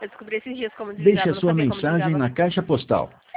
Eu descobri esses dias como Deixe desligava, a não sua sabia como mensagem desligava. na caixa postal.